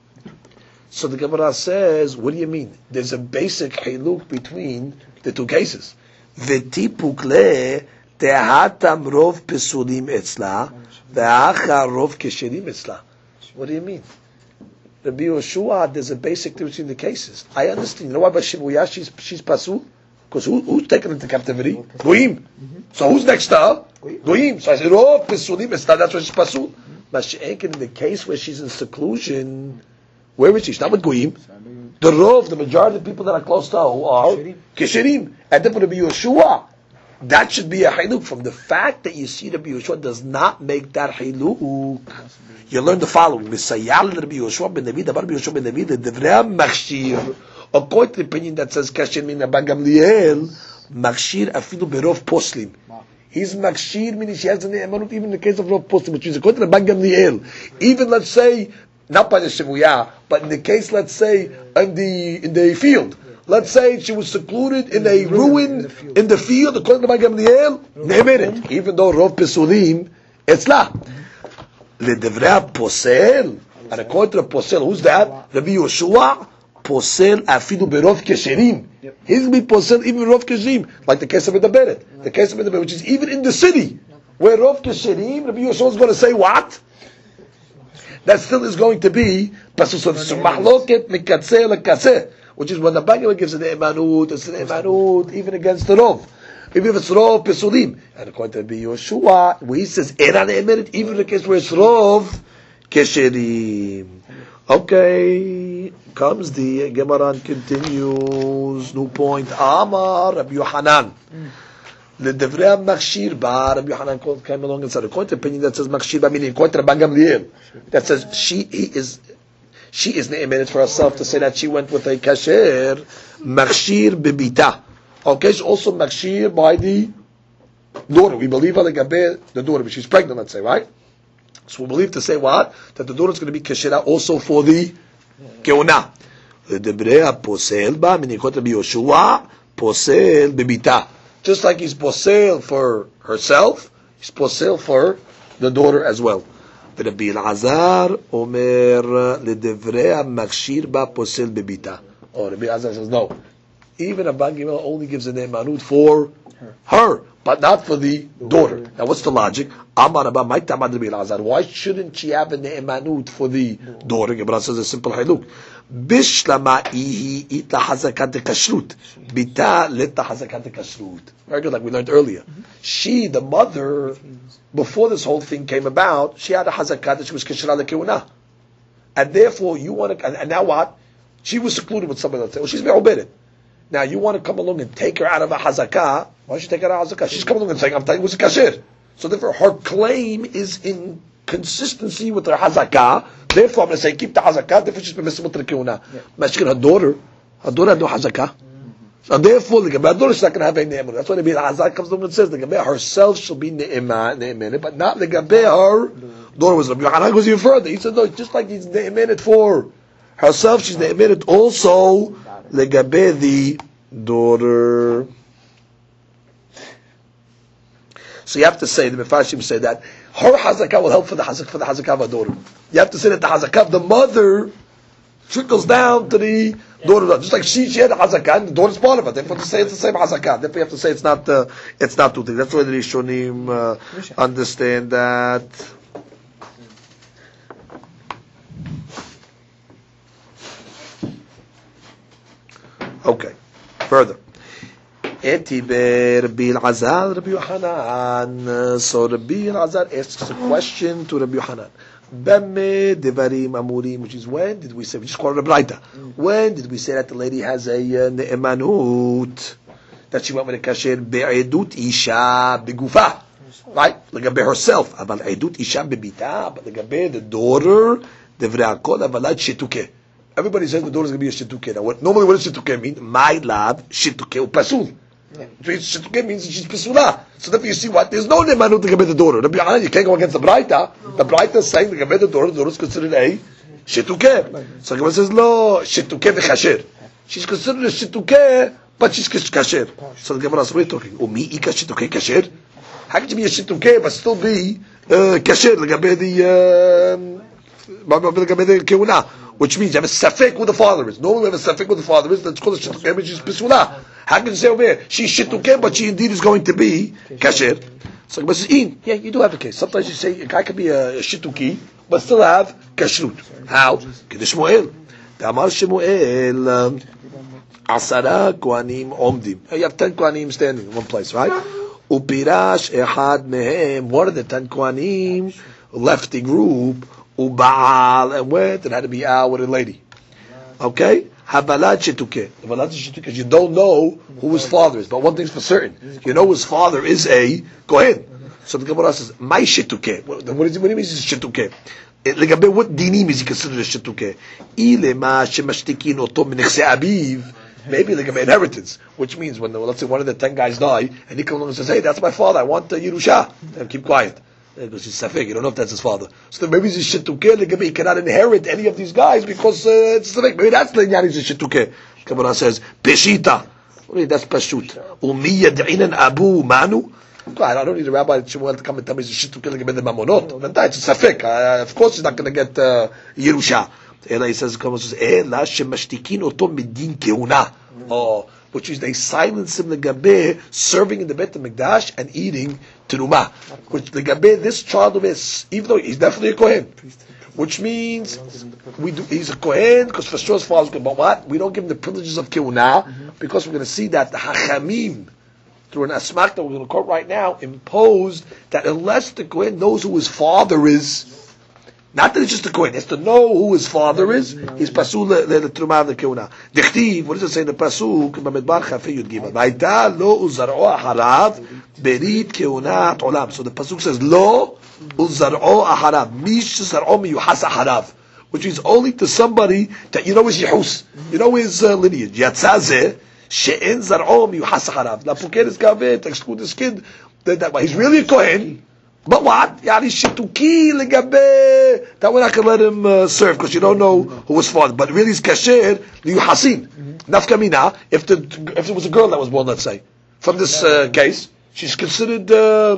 So the Gemara says, what do you mean? There's a basic hiluk between the two cases. V'tipuk le tehatam rov pesulim etzla ve'acha rov kesherim etzla. What do you mean? Rabbi Yoshua, there's a basic difference between the cases. I understand. You know why by Shibuya she's pasul? Because who's taken into captivity? Goyim. So who's next to her? Goyim. So I said, rov pesulim etzla, that's why she's pasul. But she ain't in the case where she's in seclusion. Where is she? She's not with Goyim. The Rov, the majority of the people that are close to her who are Kesherim. And then for Rabbi Yoshua, that should be a Hiluk. From the fact that you see Rabbi Yoshua does not make that Hiluk, you learn the following. Misayal Rabbi Yoshua ben David, Rabbi Yoshua ben David, Devrea Machshir, according to the opinion that says Kesher min Abba Gamliel, Machshir afilu berov poslim. He's Machshir, meaning she has an emanut even in the case of Rov poslim, which means according to Abba Gamliel, even let's say, not by the Shivuya, but in the case, let's say, in the field. Let's say she was secluded in a ruin in the field, according to Gamliel, ne'emeret. Even though Rov Pesulim, it's la. Ledevrea posel, and according to the posel, who's that? Rabbi Yoshua, posel afidu berov kesherim. He's going to be posel even Rov kesherim, like the case of Medaberet. The case of Medaberet, which is even in the city, where Rov kesherim, Rabbi Yoshua is going to say what? That still is going to be mahloket mikatzeh lekatzeh, which is when the Bangla gives an emanut, it's an emanut even against the Rov, even if it's Rov pesulim. And according to Rabbi Yoshua, where he says eran emerit, even in the case where it's Rov kesherim. Okay, comes the Gemara and continues. New point. Amar Rabbi Yohanan. L'devrei Machshir ba, Rabbi Yohanan came along and said, according to the opinion that says Machshir ba, meaning according to Rabban Gamliel, that says she is ne'emenet for herself to say that she went with a kasher, Machshir bebita. Okay, she's also Machshir by the daughter. We believe the daughter, but she's pregnant, let's say, right? So we believe to say what? That the daughter is going to be kashera also for the keuna. L'devrei posel ba, meaning according to Rabbi Yoshua, posel bebita. Just like he's posel for herself, he's posel for the daughter as well. Rabbi Elazar omer ledevrei machshir ba posel bebita. Oh, Rabbi Elazar says no. Even Abba Gimel only gives a ne'emanut for her, but not for the daughter. Now, what's the logic? Amar Abba Ma'it Amar Rabbi Elazar. Why shouldn't she have a ne'emanut for the daughter? Gemara says a simple haluk. Bishlama ihi ita hazakat kashrut. Bita leta hazakat kashrut. Very good, like we learned earlier. She, the mother, before this whole thing came about, she had a hazakat that she was kashra lekeuna. And therefore, you want to, and now what? She was secluded with somebody else. Well, she's me'obedet. Now, you want to come along and take her out of a hazakah. Why should you take her out of a hazakah? She's coming along and saying, I'm telling you, it was a kasher. So therefore, her claim is in consistency with her hazakah. Therefore, I'm going to say, keep the hazakah. Therefore, she's permissible to the kiuna. But her daughter had no hazakah. So therefore, the daughter is not going to have a ne'emanut. That's why the hazakah comes along and says, the Gabeh herself shall be ne'emanut, but not the Gabeh her daughter. Was Rabbi Yohanan goes even further. He said, no, just like he's ne'emanut for herself, she's ne'emanut also legabe the daughter. So you have to say, the Mefashim say that her hazakah will help for the hazakah of her daughter. You have to say that the hazakah of the mother trickles down to the daughter. Just like she had a hazakah, and the daughter's part of it. Therefore, to say it's the same hazakah. Therefore, you have to say it's not two things. That's why the Rishonim understand that. Okay, further. Etibe Rabbi Elazar, Rabbi Yohanan. So Rabbi Elazar asks a question to Rabbi Yohanan. Bemme devarim amurim, which is when did we say? We just call it a braita. When did we say that the lady has a ne'emanut, that she went with a kasher be'edut isha begufa, right? Legabe herself, aval edut isha bebita, but legabe the daughter devrei akol avalat shetuke. Everybody says the daughter is going to be a shituke. Now, normally what does shituke mean? My love, shituke upasul. Shituke means she's pesula. So therefore you see what? There's no nemanut to the daughter. You can't go against the Braita. The Braita is saying the daughter is considered a shituke. So Gemara says, lo, shituke v'chasher. She's considered a shituke, but she's kasher. So the Gemara says, what are you talking? Umi ika shituke kasher? How can you be a shituke but still be kasher? Legabeh the keuna. Which means you have a safek who the father is. Normally we have a safek who the father is. That's called a shituke, but she's pesula. How can you say over here, she's shituke, but she indeed is going to be kasher? So Gemara says, yeah, you do have a case. Sometimes you say a guy can be a shituki, but still have kashrut. How? Kiddush Shmuel. Amar Shmuel, Asara Kohanim Omdim. You have 10 Kohanim standing in one place, right? Upirash Ehad Mehem. One of the 10 Kohanim left the group. Ubaal and went and had to be out with a lady. Okay? Habalat Shituke. Habalat Shituke. You don't know who his father is, but one thing's for certain. You know his father is a Kohen. So the Gemara says, my Shituke. What do you mean Shituke? What dinim is he considered a Shituke? Ilema Shemashtikin Otom Minechse Abiv. Maybe like an inheritance, which means when let's say one of the 10 guys die, and he comes along and says, hey, that's my father, I want Yerusha. And keep quiet. Because he's safek, you don't know if that's his father. So maybe he's a shituke, he cannot inherit any of these guys because it's safek. Maybe that's the inyan, he's a shituke. Kabbalah says, Peshita. That's Pashut. Umiya da'inan abu manu. I don't need a rabbi to come and tell me he's a shituke, the mamonot. It's a safek. Of course he's not going to get Yerusha. He says, Ela shemashtikin oto midin keuna. Which is they silence him legabe serving in the Beit HaMikdash and eating teruma. Which legabe this child of his, even though he's definitely a kohen, which means he's a kohen because for sure his father's good. But what? We don't give him the privileges of keuna because we're going to see that the hachamim through an asmak that we're going to quote right now imposed that unless the kohen knows who his father is. Not that it's just a kohen; he has to know who his father is. He's pasul the truma the keuna. Dichtiv, what does it say in the pasuk? Bamidbar Chafei Yud Gimel. Vayta lo uzar'o aharav berit keunat olam. So the pasuk says lo uzar'o aharav. Mish zar'o miyuhas aharav, which means only to somebody that you know his yihus, you know his lineage. Yatzazeh she'en zar'o miyuhas aharav. Now, forget his gavet, exclude his kid. That he's really a kohen. But what? Yani shituki legabe. That we're not going to let him serve because you don't know who his father. But really, it's kasher liyuhasin. Nafkamina. If it was a girl that was born, let's say, from this case, she's considered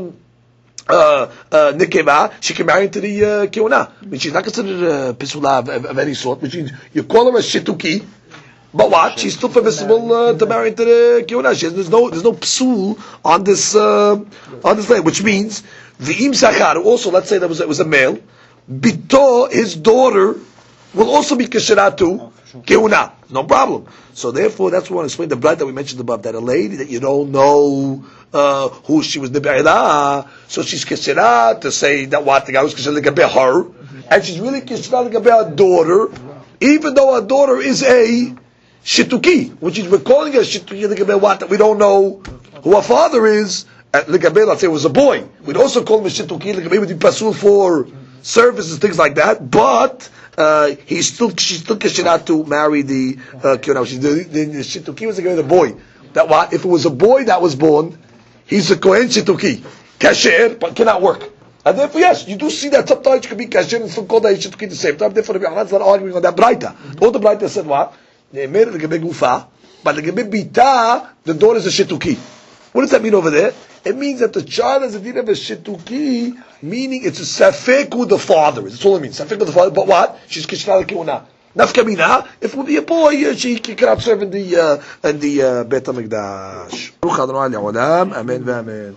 nikeva. She can marry into the keuna. I mean, she's not considered pisula of any sort. Which means you call her a shituki. But what? She's still permissible to marry into the keuna. There's no psul on this land, which means. V'im Zachar, also, let's say it was a male, Bito, his daughter, will also be kasheratu keuna. No problem. So therefore, that's what I want to explain the blood that we mentioned above, that a lady that you don't know who she was nebe'ila, so she's kasherat to say that what, the guy was kasherat legabe her, and she's really kasherat legabe her daughter, even though her daughter is a shituki, which is, we're calling her shituki legabe what, that we don't know who her father is. Legabe, let's say it was a boy. We'd also call him a shituki. Legabe would be pasul for services, things like that. But she's still kasherat to marry the keuna. The shituki was the boy. That what? If it was a boy that was born, he's a kohen shituki, kasher, but cannot work. And therefore, yes, you do see that sometimes you can be kasher and still call that shituki at the same time. Therefore, the Rabbanan's not arguing on that braita. All the braita said what? Ne'emer legabe gufa, but legabe bita, the daughter is a shituki. What does that mean over there? It means that the child has a din of a shituki, meaning it's a safek who the father is. That's all it means. Safek who the father. But what? She's kishnala keuna. Nafkamina. If it would be a boy, she cannot serve in the Beit HaMikdash. Amen.